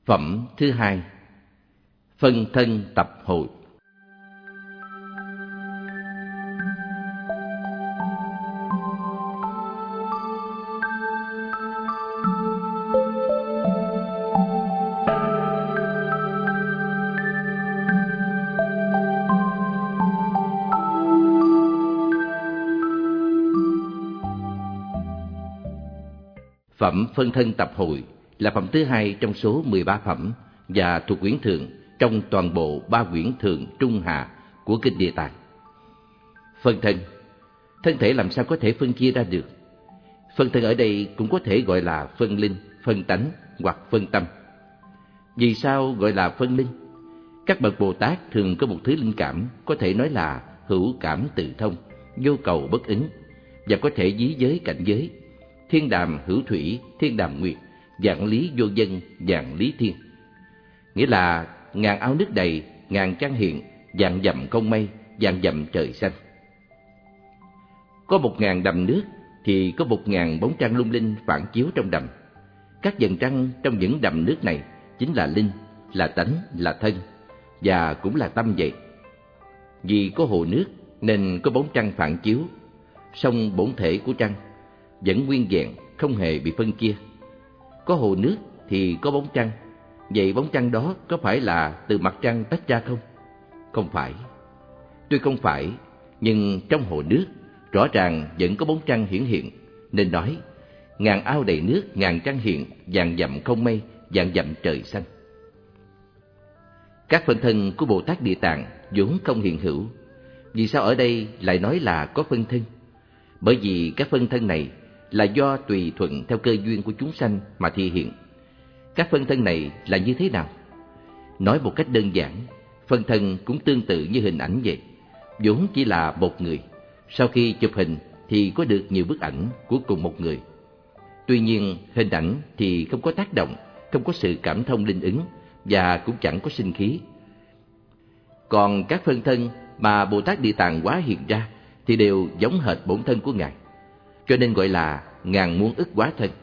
Phẩm thứ hai: phân thân tập hội. Phẩm phân thân tập hội là phẩm thứ hai trong số 13 phẩm và thuộc quyển Thượng trong toàn bộ 3 quyển Thượng Trung Hạ của Kinh Địa Tạng. Phân thân, thân thể làm sao có thể phân chia ra được? Phân thân ở đây cũng có thể gọi là phân linh, phân tánh hoặc phân tâm. Vì sao gọi là phân linh? Các bậc Bồ Tát thường có một thứ linh cảm, có thể nói là hữu cảm tự thông, vô cầu bất ứng, và có thể dí giới cảnh giới, thiên đàm hữu thủy, thiên đàm nguyệt, vạn lý vô dân, vạn lý thiên. Nghĩa là ngàn ao nước đầy, ngàn trăng hiện, vạn dặm không mây, vạn dặm trời xanh. Có 1000 đầm nước thì có 1000 bóng trăng lung linh phản chiếu trong đầm. Các vầng trăng trong những đầm nước này chính là linh, là tánh, là thân, và cũng là tâm vậy. Vì có hồ nước nên có bóng trăng phản chiếu, song bổn thể của trăng vẫn nguyên vẹn, không hề bị phân chia. Có hồ nước thì có bóng trăng, vậy bóng trăng đó có phải là từ mặt trăng tách ra không? Không phải. Tuy không phải, nhưng trong hồ nước rõ ràng vẫn có bóng trăng hiển hiện, nên nói ngàn ao đầy nước, ngàn trăng hiện, vạn dặm không mây, vạn dặm trời xanh. Các phân thân của Bồ Tát Địa Tạng vốn không hiện hữu. Vì sao ở đây lại nói là có phân thân? Bởi vì các phân thân này là do tùy thuận theo cơ duyên của chúng sanh mà thị hiện. Các phân thân này là như thế nào? Nói một cách đơn giản, phân thân cũng tương tự như hình ảnh vậy, vốn chỉ là một người. Sau khi chụp hình thì có được nhiều bức ảnh của cùng một người. Tuy nhiên, hình ảnh thì không có tác động, không có sự cảm thông linh ứng, và cũng chẳng có sinh khí. Còn các phân thân mà Bồ Tát Địa Tạng hóa hiện ra thì đều giống hệt bổn thân của Ngài, cho nên gọi là ngàn muôn ức hóa thân.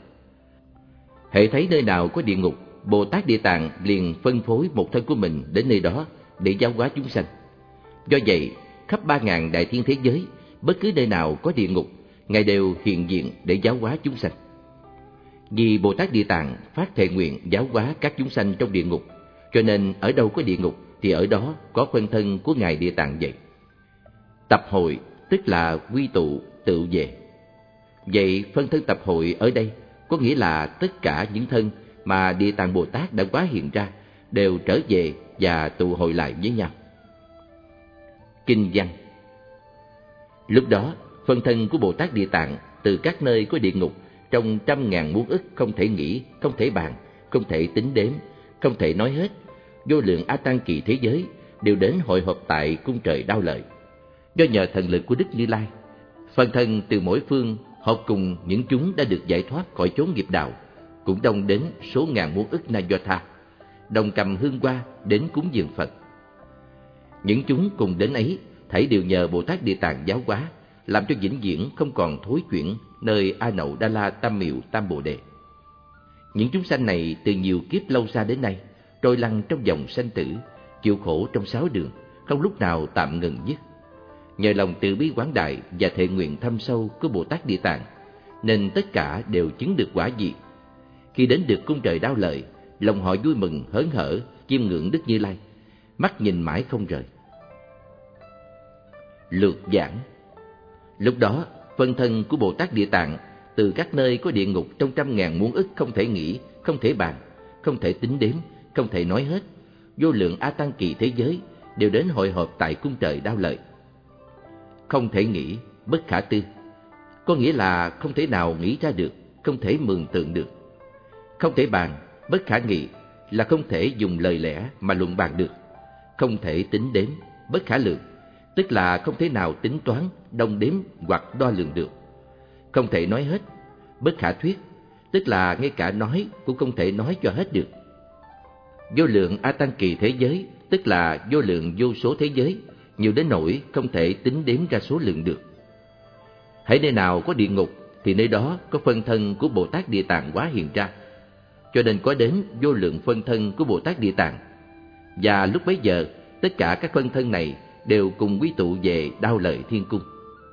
Hễ thấy nơi nào có địa ngục, Bồ Tát Địa Tạng liền phân phối một thân của mình đến nơi đó để giáo hóa chúng sanh. Do vậy, khắp 3000 đại thiên thế giới, bất cứ nơi nào có địa ngục, Ngài đều hiện diện để giáo hóa chúng sanh. Vì Bồ Tát Địa Tạng phát thệ nguyện giáo hóa các chúng sanh trong địa ngục, cho nên ở đâu có địa ngục thì ở đó có phân thân của Ngài Địa Tạng vậy. Tập hội tức là quy tụ, tự về. Vậy phân thân tập hội ở đây có nghĩa là tất cả những thân mà Địa Tạng Bồ Tát đã hóa hiện ra đều trở về và tụ hội lại với nhau. Kinh văn. Lúc đó, phân thân của Bồ Tát Địa Tạng từ các nơi có địa ngục trong 100.000 muôn ức không thể nghĩ, không thể bàn, không thể tính đếm, không thể nói hết, vô lượng A Tăng kỳ thế giới đều đến hội họp tại cung trời Đao Lợi. Do nhờ thần lực của Đức Như Lai, phân thân từ mỗi phương họp cùng những chúng đã được giải thoát khỏi chốn nghiệp đạo, cũng đông đến số ngàn muôn ức na do tha, đồng cầm hương hoa đến cúng dường Phật. Những chúng cùng đến ấy thảy đều nhờ Bồ Tát Địa Tạng giáo hóa, làm cho vĩnh viễn không còn thối chuyển nơi A Nậu Đa La Tam Miệu Tam Bồ Đề. Những chúng sanh này từ nhiều kiếp lâu xa đến nay trôi lăn trong dòng sanh tử, chịu khổ trong 6 đường, không lúc nào tạm ngừng dứt. Nhờ lòng từ bi quảng đại và thệ nguyện thâm sâu của Bồ Tát Địa Tạng, nên tất cả đều chứng được quả vị. Khi đến được cung trời Đao Lợi, lòng họ vui mừng hớn hở, chiêm ngưỡng Đức Như Lai, mắt nhìn mãi không rời. Lược giảng. Lúc đó, phân thân của Bồ Tát Địa Tạng từ các nơi có địa ngục trong 100.000 muôn ức không thể nghĩ, không thể bàn, không thể tính đếm, không thể nói hết, vô lượng A Tăng kỳ thế giới đều đến hội họp tại cung trời Đao Lợi. Không thể nghĩ, bất khả tư, có nghĩa là không thể nào nghĩ ra được, không thể mường tượng được. Không thể bàn, bất khả nghị là không thể dùng lời lẽ mà luận bàn được. Không thể tính đếm, bất khả lượng, tức là không thể nào tính toán, đong đếm hoặc đo lường được. Không thể nói hết, bất khả thuyết, tức là ngay cả nói cũng không thể nói cho hết được. Vô lượng A Tăng kỳ thế giới, tức là vô lượng vô số thế giới, nhiều đến nỗi không thể tính đếm ra số lượng được. Hãy nơi nào có địa ngục thì nơi đó có phân thân của Bồ Tát Địa Tạng hóa hiện ra. cho nên có đến vô lượng phân thân của Bồ Tát Địa Tạng. Và lúc bấy giờ, tất cả các phân thân này đều cùng quy tụ về Đao Lợi Thiên Cung.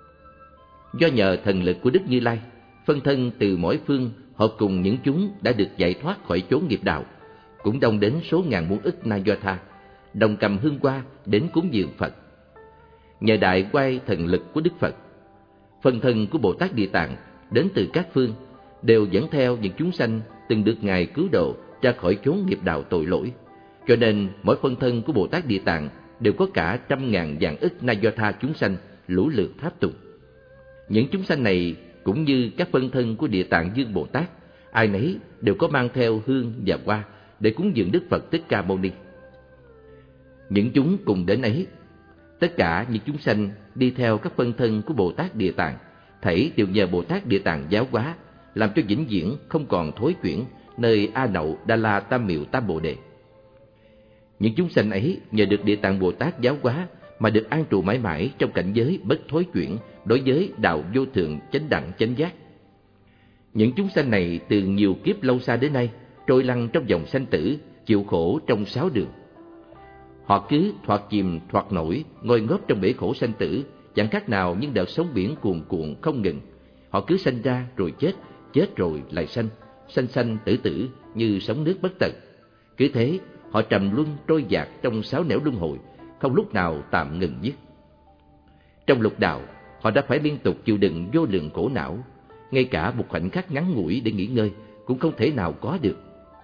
Do nhờ thần lực của Đức Như Lai, phân thân từ mỗi phương hợp cùng những chúng đã được giải thoát khỏi chốn nghiệp đạo, cũng đông đến số ngàn muôn ức na do tha, đồng cầm hương hoa đến cúng dường Phật. Nhờ đại quay thần lực của Đức Phật, phân thân của Bồ Tát Địa Tạng đến từ các phương đều dẫn theo những chúng sanh từng được Ngài cứu độ ra khỏi chốn nghiệp đạo tội lỗi. Cho nên mỗi phân thân của Bồ Tát Địa Tạng đều có cả 100.000 vạn ức na do tha chúng sanh lũ lượt tháp tùng. Những chúng sanh này cũng như các phân thân của Địa Tạng Dương Bồ Tát, ai nấy đều có mang theo hương và hoa để cúng dường Đức Phật Thích Ca Mâu Ni. Những chúng cùng đến ấy, tất cả những chúng sanh đi theo các phân thân của Bồ Tát Địa Tạng, thảy đều nhờ Bồ Tát Địa Tạng giáo hóa, làm cho vĩnh viễn không còn thối chuyển nơi A Nậu Đa La Tam Miệu Tam Bồ Đề. Những chúng sanh ấy nhờ được Địa Tạng Bồ Tát giáo hóa mà được an trụ mãi mãi trong cảnh giới bất thối chuyển đối với đạo vô thượng chánh đẳng chánh giác. Những chúng sanh này từ nhiều kiếp lâu xa đến nay trôi lăn trong dòng sanh tử, chịu khổ trong 6 đường. Họ cứ thoạt chìm thoạt nổi, ngồi ngóp trong bể khổ sanh tử, chẳng khác nào những đợt sóng biển cuồn cuộn không ngừng. Họ cứ sanh ra rồi chết, chết rồi lại sanh, sanh sanh tử tử như sóng nước bất tận. Cứ thế họ trầm luân trôi dạt trong 6 nẻo luân hồi, không lúc nào tạm ngừng dứt. Trong lục đạo, họ đã phải liên tục chịu đựng vô lượng khổ não, ngay cả một khoảnh khắc ngắn ngủi để nghỉ ngơi cũng không thể nào có được.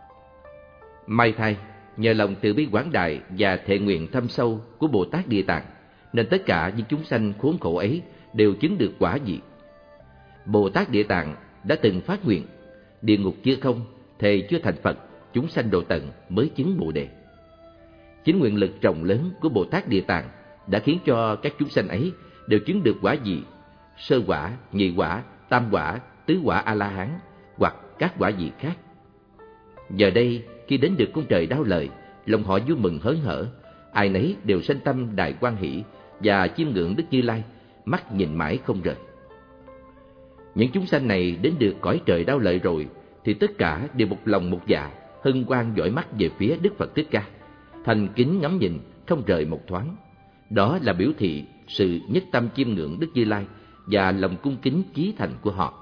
May thay, nhờ lòng từ bi quảng đại và thệ nguyện thâm sâu của Bồ Tát Địa Tạng, nên tất cả những chúng sanh khốn khổ ấy đều chứng được quả vị. Bồ Tát Địa Tạng đã từng phát nguyện: địa ngục chưa không, thề chưa thành Phật, chúng sanh độ tận mới chứng Bồ Đề. Chính nguyện lực rộng lớn của Bồ Tát Địa Tạng đã khiến cho các chúng sanh ấy đều chứng được quả vị: sơ quả, nhị quả, tam quả, tứ quả A-la-hán hoặc các quả vị khác. Giờ đây, khi đến được cung trời Đao Lợi, lòng họ vui mừng hớn hở, ai nấy đều sanh tâm đại hoan hỷ và chiêm ngưỡng Đức Như Lai, mắt nhìn mãi không rời. Những chúng sanh này đến được cõi trời Đao Lợi rồi thì tất cả đều một lòng một dạ hân hoan dõi mắt về phía Đức Phật Thích Ca, thành kính ngắm nhìn không rời một thoáng. Đó là biểu thị sự nhất tâm chiêm ngưỡng Đức Như Lai và lòng cung kính chí thành của họ.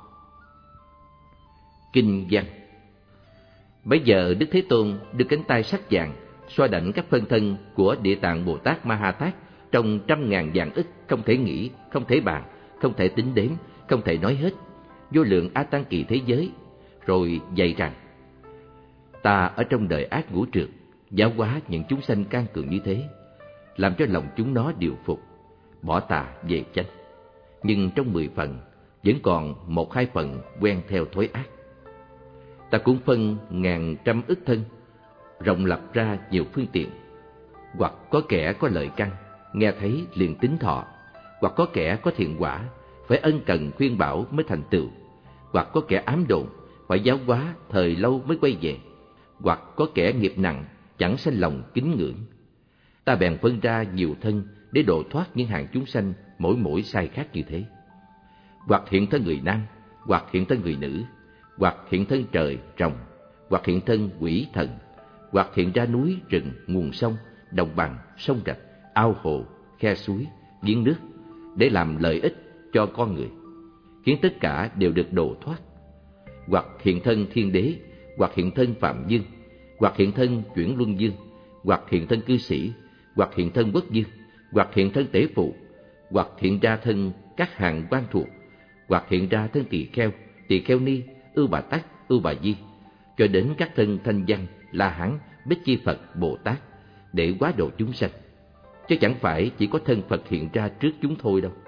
Kinh văn. Bây giờ Đức Thế Tôn đưa cánh tay sắc vàng xoa đảnh các phân thân của Địa Tạng Bồ Tát Ma Ha Tát trong 100.000 vạn ức không thể nghĩ, không thể bàn, không thể tính đếm, không thể nói hết, vô lượng A Tăng kỳ thế giới, rồi dạy rằng: ta ở trong đời ác ngũ trượt giáo hóa những chúng sanh can cường như thế, làm cho lòng chúng nó điều phục, bỏ tà về chánh. Nhưng trong 10 phần vẫn còn 1-2 phần quen theo thói ác. Ta cũng phân ngàn trăm ức thân, rộng lập ra nhiều phương tiện. Hoặc có kẻ có lợi căn, nghe thấy liền tín thọ. Hoặc có kẻ có thiện quả, phải ân cần khuyên bảo mới thành tựu. Hoặc có kẻ ám đồn, phải giáo hóa thời lâu mới quay về. Hoặc có kẻ nghiệp nặng, chẳng sanh lòng kính ngưỡng. Ta bèn phân ra nhiều thân để độ thoát những hạng chúng sanh mỗi sai khác như thế. Hoặc hiện thân người nam, hoặc hiện thân người nữ, hoặc hiện thân trời, rồng, hoặc hiện thân quỷ thần, hoặc hiện ra núi, rừng, nguồn sông, đồng bằng, sông rạch, ao hồ, khe suối, giếng nước, để làm lợi ích cho con người, khiến tất cả đều được độ thoát. Hoặc hiện thân thiên đế, hoặc hiện thân phạm dương, hoặc hiện thân chuyển luân dương, hoặc hiện thân cư sĩ, hoặc hiện thân quốc dương, hoặc hiện thân tể phụ, hoặc hiện ra thân các hàng quan thuộc, hoặc hiện ra thân tỳ kheo ni, Ưu Bà Tát, Ưu Bà Di, cho đến các thân thanh văn, La Hán, Bích Chi Phật, Bồ Tát, để hóa độ chúng sanh, chứ chẳng phải chỉ có thân Phật hiện ra trước chúng thôi đâu.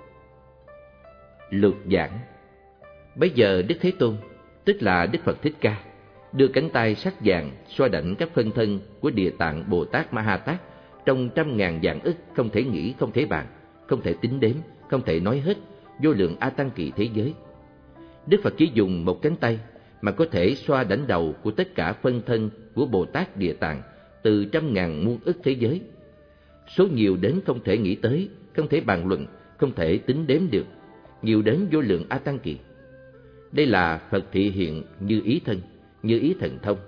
Lược giảng. Bây giờ Đức Thế Tôn, tức là Đức Phật Thích Ca, đưa cánh tay sắc vàng xoa đảnh các phân thân của Địa Tạng Bồ Tát Ma Ha Tát trong 100.000 vạn ức không thể nghĩ, không thể bàn, không thể tính đếm, không thể nói hết, vô lượng A Tăng kỳ thế giới. Đức Phật chỉ dùng một cánh tay mà có thể xoa đảnh đầu của tất cả phân thân của Bồ Tát Địa Tạng từ 100.000 muôn ức thế giới. Số nhiều đến không thể nghĩ tới, không thể bàn luận, không thể tính đếm được, nhiều đến vô lượng A Tăng kỳ. Đây là Phật thị hiện như ý thân, như ý thần thông,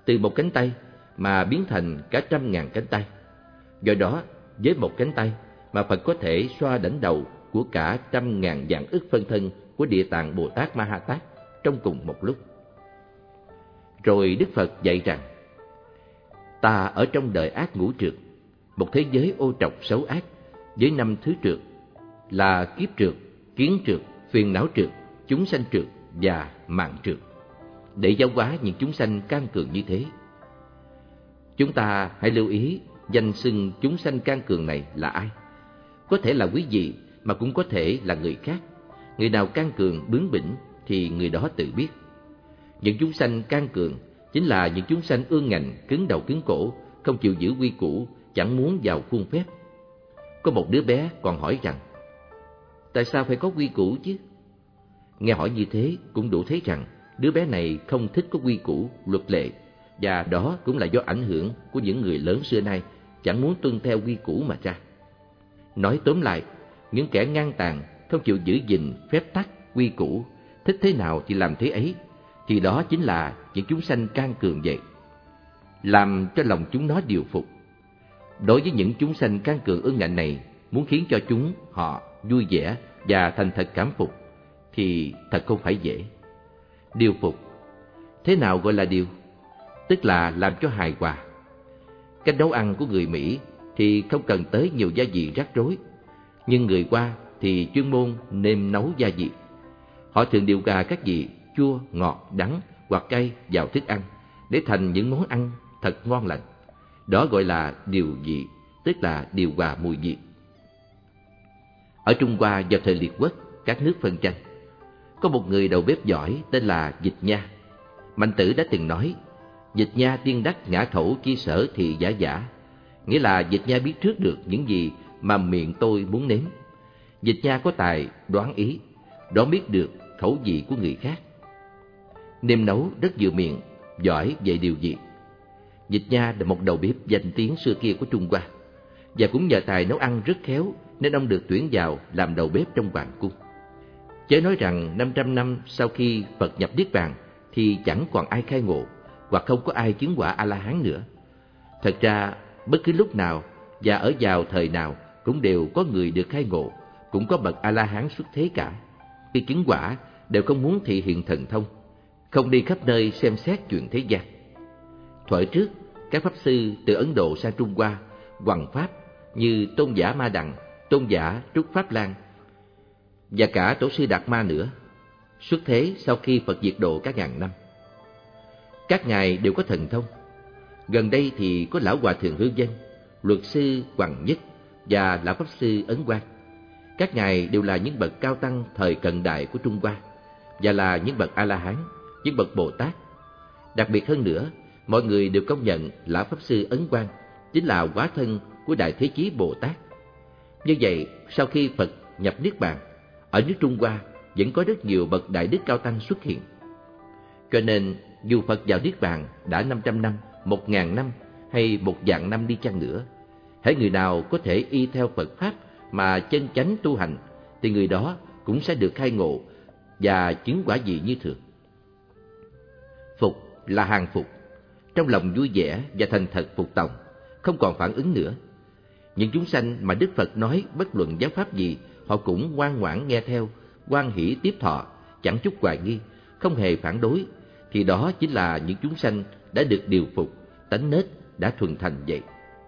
từ một cánh tay mà biến thành cả 100.000 cánh tay. Do đó, với một cánh tay mà Phật có thể xoa đảnh đầu của cả 100.000 vạn ức phân thân của Địa Tạng Bồ Tát Ma Ha Tát trong cùng một lúc. Rồi Đức Phật dạy rằng, ta ở trong đời ác ngũ trược, một thế giới ô trọc xấu ác với 5 thứ trược là kiếp trược, kiến trược, phiền não trược, chúng sanh trược và mạng trược, để giáo hóa những chúng sanh can cường như thế. Chúng ta hãy lưu ý danh xưng chúng sanh can cường này là ai. Có thể là quý vị, mà cũng có thể là người khác. Người nào can cường bướng bỉnh thì người đó tự biết. Những chúng sanh can cường chính là những chúng sanh ương ngạnh, cứng đầu cứng cổ, không chịu giữ quy củ, chẳng muốn vào khuôn phép. Có một đứa bé còn hỏi rằng, tại sao phải có quy củ chứ? Nghe hỏi như thế cũng đủ thấy rằng đứa bé này không thích có quy củ, luật lệ, và đó cũng là do ảnh hưởng của những người lớn xưa nay chẳng muốn tuân theo quy củ mà ra. Nói tóm lại, những kẻ ngang tàn, không chịu giữ gìn phép tắc, quy củ, thích thế nào thì làm thế ấy, thì đó chính là những chúng sanh can cường vậy. Làm cho lòng chúng nó điều phục. Đối với những chúng sanh can cường ương ngạnh này, muốn khiến cho họ vui vẻ và thành thật cảm phục thì thật không phải dễ. Điều phục. Thế nào gọi là điều? Tức là làm cho hài hòa. Cách nấu ăn của người Mỹ thì không cần tới nhiều gia vị rắc rối, nhưng người Hoa thì chuyên môn nêm nấu gia vị. Họ thường điều hòa các vị chua, ngọt, đắng hoặc cay vào thức ăn để thành những món ăn thật ngon lành. Đó gọi là điều vị, tức là điều hòa mùi vị. Ở Trung Hoa vào thời liệt quốc, các nước phân tranh, có một người đầu bếp giỏi tên là Dịch Nha. Mạnh Tử đã từng nói, Dịch Nha tiên đắc ngã thổ chi sở thì giả giả, nghĩa là Dịch Nha biết trước được những gì mà miệng tôi muốn nếm. Dịch Nha có tài đoán ý, đoán biết được khẩu vị của người khác. Nêm nấu rất vừa miệng, giỏi về điều vị. Dịch Nha là một đầu bếp danh tiếng xưa kia của Trung Hoa, và cũng nhờ tài nấu ăn rất khéo nên ông được tuyển vào làm đầu bếp trong hoàng cung. Chớ nói rằng 500 năm sau khi Phật nhập Niết Bàn thì chẳng còn ai khai ngộ, hoặc không có ai chứng quả A-la-hán nữa. Thật ra, bất cứ lúc nào và ở vào thời nào cũng đều có người được khai ngộ, cũng có bậc A-la-hán xuất thế cả. Khi chứng quả đều không muốn thị hiện thần thông, không đi khắp nơi xem xét chuyện thế gian. Thuở trước, các pháp sư từ Ấn Độ sang Trung Hoa hoằng pháp như Tôn giả Ma Đằng, Tôn giả Trúc Pháp Lan và cả Tổ sư Đạt Ma nữa, xuất thế sau khi Phật diệt độ các ngàn năm. Các ngài đều có thần thông. Gần đây thì có lão hòa thượng Hư Vân, luật sư Hoàng Nhất và lão pháp sư Ấn Quang. Các ngài đều là những bậc cao tăng thời cận đại của Trung Hoa và là những bậc A-la-hán, những bậc Bồ Tát. Đặc biệt hơn nữa, mọi người đều công nhận lão pháp sư Ấn Quang chính là hóa thân của Đại Thế Chí Bồ Tát. Như vậy, sau khi Phật nhập Niết Bàn, ở nước Trung Hoa vẫn có rất nhiều bậc đại đức cao tăng xuất hiện. Cho nên, dù Phật vào Niết Bàn đã 500 năm, 1000 năm hay 1.000 năm đi chăng nữa, hễ người nào có thể y theo Phật Pháp mà chân chánh tu hành, thì người đó cũng sẽ được khai ngộ và chứng quả vị như thường. Phục là hàng phục, trong lòng vui vẻ và thành thật phục tòng, không còn phản ứng nữa. Những chúng sanh mà Đức Phật nói bất luận giáo pháp gì, họ cũng ngoan ngoãn nghe theo, hoan hỷ tiếp thọ, chẳng chút hoài nghi, không hề phản đối, thì đó chính là những chúng sanh đã được điều phục, tánh nết đã thuần thành vậy.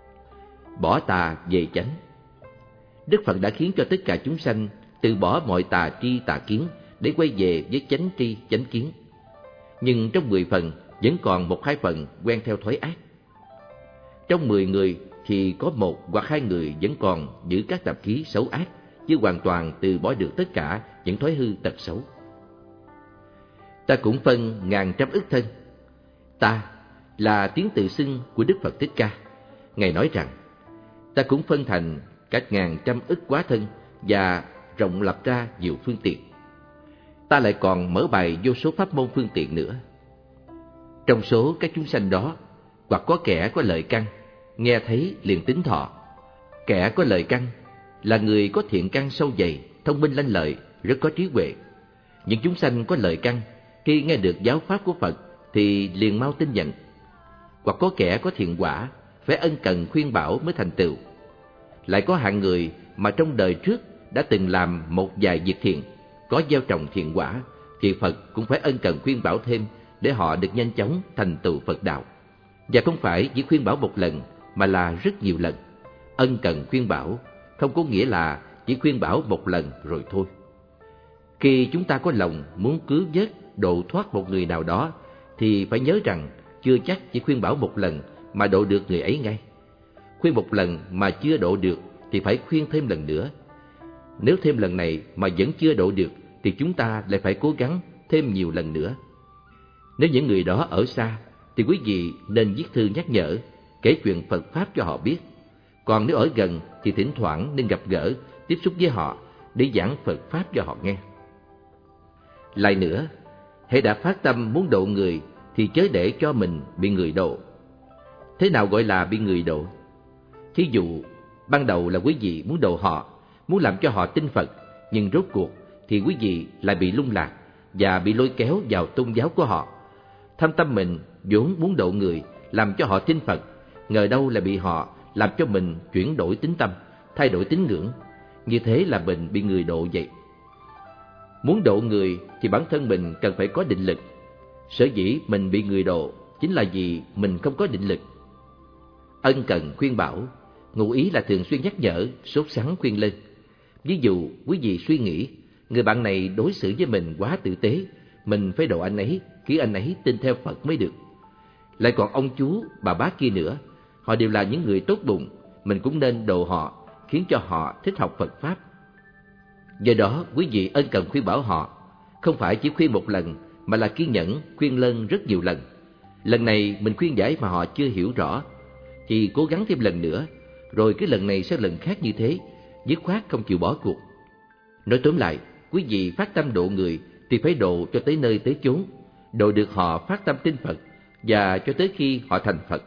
Bỏ tà về chánh. Đức Phật đã khiến cho tất cả chúng sanh từ bỏ mọi tà tri tà kiến để quay về với chánh tri chánh kiến. Nhưng trong 10 phần vẫn còn 1-2 phần quen theo thói ác. Trong 10 người thì có 1 hoặc 2 người vẫn còn giữ các tạp khí xấu ác, chứ hoàn toàn từ bỏ được tất cả những thói hư tật xấu. Ta cũng phân ngàn trăm ức thân. Ta là tiếng tự xưng của Đức Phật Thích Ca. Ngài nói rằng, ta cũng phân thành các ngàn trăm ức hóa thân và rộng lập ra nhiều phương tiện. Ta lại còn mở bày vô số pháp môn phương tiện nữa. Trong số các chúng sanh đó, hoặc có kẻ có lợi căn, nghe thấy liền tín thọ. Kẻ có lợi căn là người có thiện căn sâu dày, thông minh lanh lợi, rất có trí huệ. Những chúng sanh có lợi căn, khi nghe được giáo pháp của Phật thì liền mau tin nhận. hoặc có kẻ có thiện quả, phải ân cần khuyên bảo mới thành tựu. Lại có hạng người mà trong đời trước đã từng làm một vài việc thiện, có gieo trồng thiện quả, thì Phật cũng phải ân cần khuyên bảo thêm để họ được nhanh chóng thành tựu Phật đạo. Và không phải chỉ khuyên bảo một lần, mà là rất nhiều lần. Ân cần khuyên bảo không có nghĩa là chỉ khuyên bảo một lần rồi thôi. Khi chúng ta có lòng muốn cứu vớt, độ thoát một người nào đó, thì phải nhớ rằng chưa chắc chỉ khuyên bảo một lần mà độ được người ấy ngay. Khuyên một lần mà chưa độ được thì phải khuyên thêm lần nữa. Nếu thêm lần này mà vẫn chưa độ được thì chúng ta lại phải cố gắng thêm nhiều lần nữa. Nếu những người đó ở xa thì quý vị nên viết thư nhắc nhở, kể chuyện Phật Pháp cho họ biết. Còn nếu ở gần thì thỉnh thoảng nên gặp gỡ, tiếp xúc với họ để giảng Phật Pháp cho họ nghe. Lại nữa, hễ đã phát tâm muốn độ người thì chớ để cho mình bị người độ. Thế nào gọi là bị người độ? Thí dụ, ban đầu là quý vị muốn độ họ, muốn làm cho họ tin Phật, nhưng rốt cuộc thì quý vị lại bị lung lạc và bị lôi kéo vào tôn giáo của họ. Thâm tâm mình vốn muốn độ người, làm cho họ tin Phật, ngờ đâu là bị họ làm cho mình chuyển đổi tín tâm, thay đổi tín ngưỡng. Như thế là mình bị người độ vậy. Muốn độ người thì bản thân mình cần phải có định lực. Sở dĩ mình bị người độ chính là vì mình không có định lực. Ân cần khuyên bảo, ngụ ý là thường xuyên nhắc nhở, sốt sắng khuyên lên. Ví dụ, quý vị suy nghĩ, người bạn này đối xử với mình quá tử tế, mình phải độ anh ấy, khiến anh ấy tin theo Phật mới được. Lại còn ông chú, bà bác kia nữa, họ đều là những người tốt bụng, mình cũng nên độ họ, khiến cho họ thích học Phật Pháp. Do đó, quý vị ân cần khuyên bảo họ, không phải chỉ khuyên một lần, mà là kiên nhẫn khuyên lơn rất nhiều lần. Lần này mình khuyên giải mà họ chưa hiểu rõ, thì cố gắng thêm lần nữa, rồi cái lần này sẽ lần khác như thế, dứt khoát không chịu bỏ cuộc. Nói tóm lại, quý vị phát tâm độ người thì phải độ cho tới nơi tới chốn, độ được họ phát tâm tin Phật và cho tới khi họ thành Phật.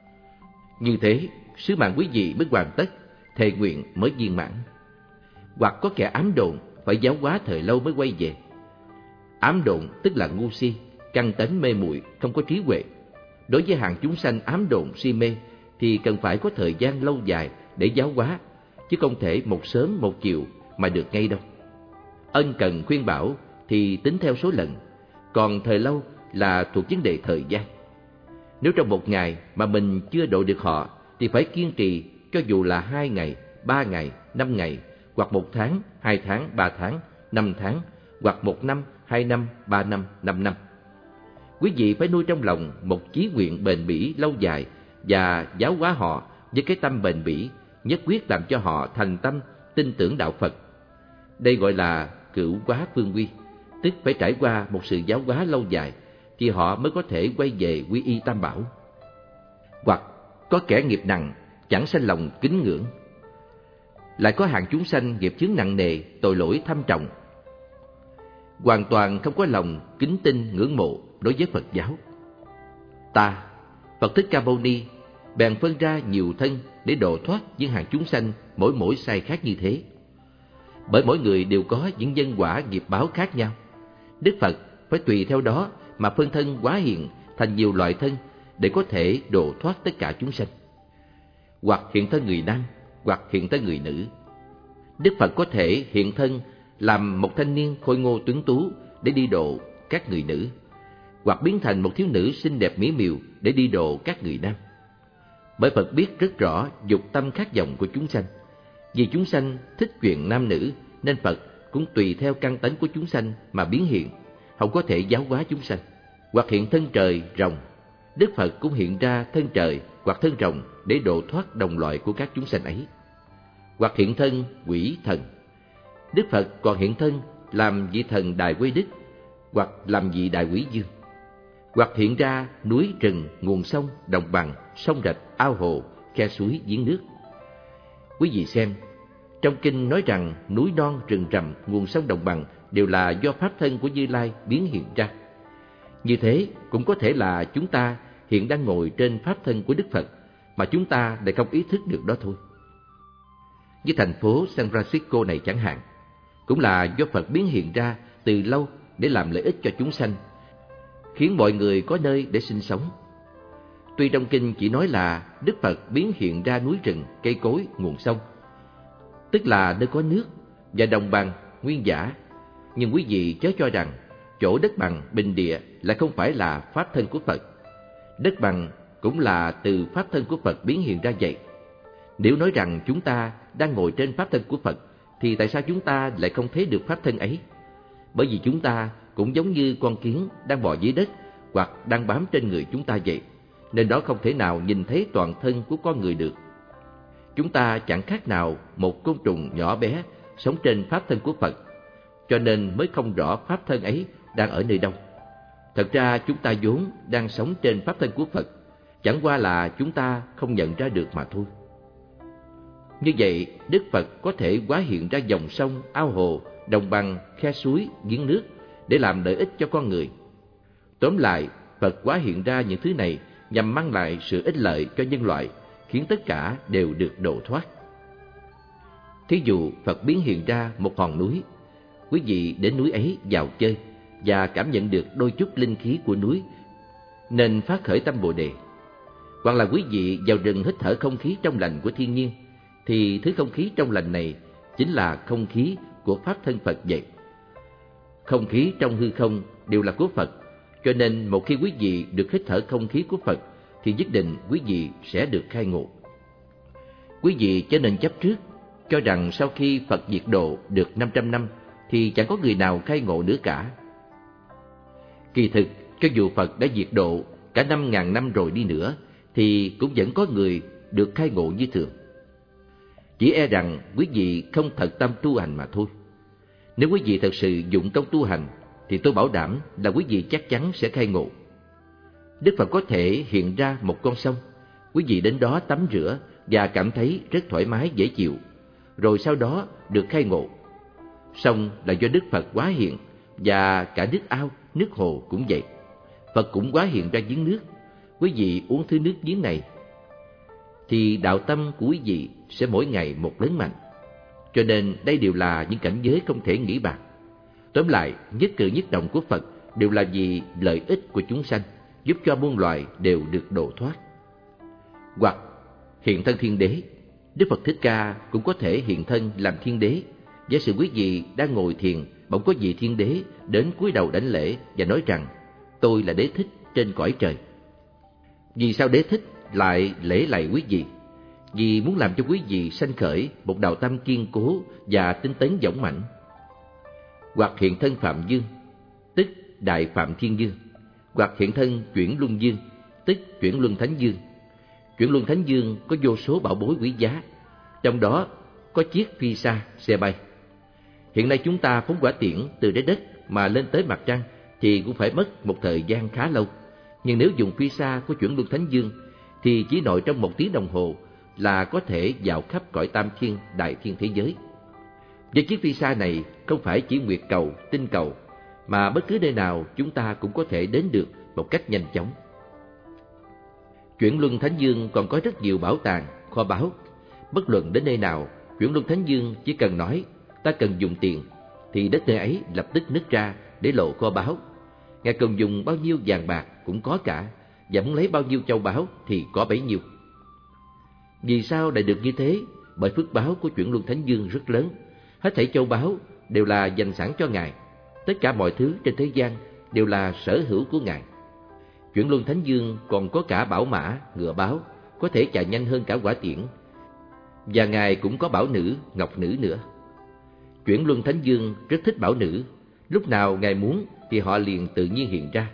Như thế, sứ mạng quý vị mới hoàn tất, thệ nguyện mới viên mãn. Hoặc có kẻ ám đồn phải giáo hóa thời lâu mới quay về. Ám đồn tức là ngu si, căn tánh mê muội, không có trí huệ. Đối với hàng chúng sanh ám đồn si mê thì cần phải có thời gian lâu dài để giáo hóa, chứ không thể một sớm một chiều mà được ngay đâu. Ân cần khuyên bảo thì tính theo số lần, còn thời lâu là thuộc vấn đề thời gian. Nếu trong một ngày mà mình chưa độ được họ thì phải kiên trì, cho dù là 2 ngày, 3 ngày, 5 ngày, hoặc 1 tháng, 2 tháng, 3 tháng, 5 tháng, hoặc 1 năm, 2 năm, 3 năm, 5 năm. Quý vị phải nuôi trong lòng một chí nguyện bền bỉ lâu dài và giáo hóa họ với cái tâm bền bỉ, nhất quyết làm cho họ thành tâm tin tưởng đạo Phật. Đây gọi là cửu hóa phương quy, tức phải trải qua một sự giáo hóa lâu dài thì họ mới có thể quay về quy y Tam Bảo. Hoặc có kẻ nghiệp nặng chẳng sanh lòng kính ngưỡng. Lại có hàng chúng sanh nghiệp chướng nặng nề, tội lỗi thâm trọng, hoàn toàn không có lòng kính tin ngưỡng mộ đối với Phật giáo. Ta, Phật Thích Ca Mâu Ni, bèn phân ra nhiều thân để độ thoát những hàng chúng sanh mỗi sai khác như thế. Bởi mỗi người đều có những nhân quả nghiệp báo khác nhau, Đức Phật phải tùy theo đó mà phân thân hóa hiện thành nhiều loại thân để có thể độ thoát tất cả chúng sanh. Hoặc hiện thân người nam, hoặc hiện thân người nữ. Đức Phật có thể hiện thân làm một thanh niên khôi ngô tuấn tú để đi độ các người nữ, hoặc biến thành một thiếu nữ xinh đẹp mỹ miều để đi độ các người nam. Bởi Phật biết rất rõ dục tâm khát vọng của chúng sanh. Vì chúng sanh thích chuyện nam nữ nên Phật cũng tùy theo căn tánh của chúng sanh mà biến hiện, không có thể giáo hóa chúng sanh. Hoặc hiện thân trời, rồng, Đức Phật cũng hiện ra thân trời hoặc thân rồng để độ thoát đồng loại của các chúng sanh ấy. Hoặc hiện thân quỷ thần, Đức Phật còn hiện thân làm vị thần Đại Quế Đức, hoặc làm vị Đại Quỷ Dương. Hoặc hiện ra núi rừng, nguồn sông, đồng bằng, sông rạch, ao hồ, khe suối, giếng nước. Quý vị xem, trong kinh nói rằng núi non, rừng rậm, nguồn sông, đồng bằng đều là do pháp thân của Như Lai biến hiện ra. Như thế cũng có thể là chúng ta hiện đang ngồi trên pháp thân của Đức Phật mà chúng ta lại không ý thức được đó thôi. Như thành phố San Francisco này chẳng hạn, cũng là do Phật biến hiện ra từ lâu để làm lợi ích cho chúng sanh, khiến mọi người có nơi để sinh sống. Tuy trong kinh chỉ nói là Đức Phật biến hiện ra núi rừng, cây cối, nguồn sông, tức là nơi có nước và đồng bằng, nguyên giả, nhưng quý vị chớ cho rằng chỗ đất bằng, bình địa lại không phải là pháp thân của Phật. Đất bằng cũng là từ pháp thân của Phật biến hiện ra vậy. Nếu nói rằng chúng ta đang ngồi trên pháp thân của Phật, thì tại sao chúng ta lại không thấy được pháp thân ấy? Bởi vì chúng ta cũng giống như con kiến đang bò dưới đất hoặc đang bám trên người chúng ta vậy, nên nó không thể nào nhìn thấy toàn thân của con người được. Chúng ta chẳng khác nào một côn trùng nhỏ bé sống trên pháp thân của Phật, cho nên mới không rõ pháp thân ấy đang ở nơi đâu. Thật ra chúng ta vốn đang sống trên pháp thân của Phật, chẳng qua là chúng ta không nhận ra được mà thôi. Như vậy, Đức Phật có thể hóa hiện ra dòng sông, ao hồ, đồng bằng, khe suối, giếng nước để làm lợi ích cho con người. Tóm lại, Phật hóa hiện ra những thứ này nhằm mang lại sự ích lợi cho nhân loại, khiến tất cả đều được độ thoát. Thí dụ, Phật biến hiện ra một hòn núi. Quý vị đến núi ấy vào chơi và cảm nhận được đôi chút linh khí của núi, nên phát khởi tâm Bồ Đề. Hoặc là quý vị vào rừng hít thở không khí trong lành của thiên nhiên, thì thứ không khí trong lành này chính là không khí của pháp thân Phật vậy. Không khí trong hư không đều là của Phật, cho nên một khi quý vị được hít thở không khí của Phật, thì nhất định quý vị sẽ được khai ngộ. Quý vị chớ nên chấp trước, cho rằng sau khi Phật diệt độ được 500 năm, thì chẳng có người nào khai ngộ nữa cả. Kỳ thực, cho dù Phật đã diệt độ cả 5.000 năm rồi đi nữa, thì cũng vẫn có người được khai ngộ như thường. Chỉ e rằng quý vị không thật tâm tu hành mà thôi. Nếu quý vị thật sự dụng công tu hành, thì tôi bảo đảm là quý vị chắc chắn sẽ khai ngộ. Đức Phật có thể hiện ra một con sông, quý vị đến đó tắm rửa và cảm thấy rất thoải mái dễ chịu, rồi sau đó được khai ngộ. Sông là do Đức Phật hóa hiện, và cả nước ao, nước hồ cũng vậy. Phật cũng hóa hiện ra giếng nước. Quý vị uống thứ nước giếng này, thì đạo tâm của quý vị sẽ mỗi ngày một lớn mạnh. Cho nên đây đều là những cảnh giới không thể nghĩ bàn. Tóm lại, nhất cử nhất động của Phật đều là vì lợi ích của chúng sanh, giúp cho muôn loài đều được độ thoát. Hoặc hiện thân thiên đế. Đức Phật Thích Ca cũng có thể hiện thân làm thiên đế. Giả sử quý vị đang ngồi thiền, bỗng có vị thiên đế đến cúi đầu đảnh lễ và nói rằng: tôi là Đế Thích trên cõi trời. Vì sao Đế Thích lại lễ lạy quý vị? Vì muốn làm cho quý vị sanh khởi một đạo tâm kiên cố và tinh tấn dũng mãnh. Hoặc hiện thân Phạm Dương, tức Đại Phạm Thiên Dương. Hoặc hiện thân Chuyển Luân Dương, tức Chuyển Luân Thánh Dương. Chuyển Luân Thánh Dương có vô số bảo bối quý giá, trong đó có chiếc phi sa, xe bay. Hiện nay chúng ta phóng hỏa tiễn từ trái đất mà lên tới mặt trăng thì cũng phải mất một thời gian khá lâu. Nhưng nếu dùng phi sa của Chuyển Luân Thánh Dương thì chỉ nội trong 1 tiếng đồng hồ là có thể dạo khắp cõi tam thiên, đại thiên thế giới. Với chiếc phi sa này không phải chỉ nguyệt cầu, tinh cầu, mà bất cứ nơi nào chúng ta cũng có thể đến được một cách nhanh chóng. Chuyển Luân Thánh Dương còn có rất nhiều bảo tàng, kho báu. Bất luận đến nơi nào, Chuyển Luân Thánh Dương chỉ cần nói ta cần dùng tiền, thì đất nơi ấy lập tức nứt ra để lộ kho báu. Ngài cần dùng bao nhiêu vàng bạc cũng có cả, và muốn lấy bao nhiêu châu báu thì có bấy nhiêu. Vì sao lại được như thế? Bởi phước báo của Chuyển Luân Thánh Dương rất lớn. Hết thảy châu báu đều là dành sẵn cho Ngài. Tất cả mọi thứ trên thế gian đều là sở hữu của Ngài. Chuyển Luân Thánh Dương còn có cả bảo mã, ngựa báo, có thể chạy nhanh hơn cả hỏa tiễn. Và Ngài cũng có bảo nữ, ngọc nữ nữa. Chuyển Luân Thánh Dương rất thích bảo nữ. Lúc nào Ngài muốn thì họ liền tự nhiên hiện ra.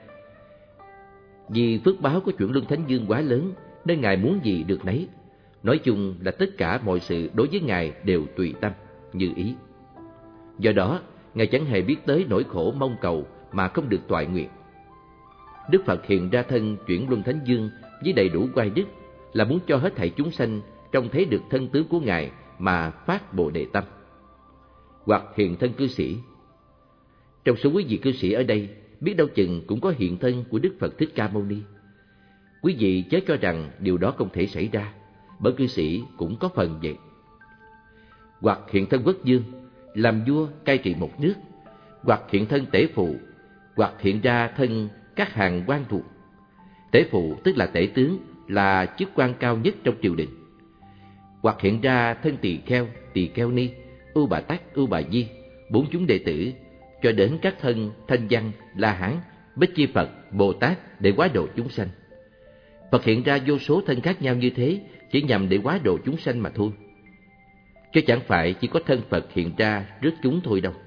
Vì phước báo của Chuyển Luân Thánh Dương quá lớn, nên Ngài muốn gì được nấy. Nói chung là tất cả mọi sự đối với Ngài đều tùy tâm, như ý. Do đó, Ngài chẳng hề biết tới nỗi khổ mong cầu mà không được toại nguyện. Đức Phật hiện ra thân Chuyển Luân Thánh Dương với đầy đủ oai đức, là muốn cho hết thảy chúng sanh trông thấy được thân tướng của Ngài mà phát Bồ Đề tâm. Hoặc hiện thân cư sĩ. Trong số quý vị cư sĩ ở đây, biết đâu chừng cũng có hiện thân của Đức Phật Thích Ca Mâu Ni. Quý vị chớ cho rằng điều đó không thể xảy ra, bởi cư sĩ cũng có phần vậy. Hoặc hiện thân Quốc Dương, làm vua cai trị một nước. Hoặc hiện thân Tể Phụ. Hoặc hiện ra thân các hàng quan thuộc. Tể Phụ tức là tể tướng, là chức quan cao nhất trong triều đình. Hoặc hiện ra thân Tỳ Kheo Ni, Ưu Bà Tát, Ưu Bà Di, 4 chúng đệ tử, cho đến các thân Thanh Văn, La Hán, Bích Chi Phật, Bồ Tát để hóa độ chúng sanh. Phật hiện ra vô số thân khác nhau như thế chỉ nhằm để hóa độ chúng sanh mà thôi, chứ chẳng phải chỉ có thân Phật hiện ra rước chúng thôi đâu.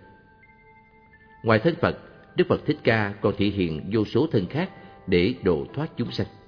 Ngoài thân Phật, Đức Phật Thích Ca còn thể hiện vô số thân khác để độ thoát chúng sanh.